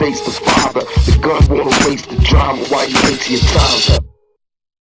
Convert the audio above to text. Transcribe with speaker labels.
Speaker 1: face the father. The gun won't erase the drama while you wait till your time's up.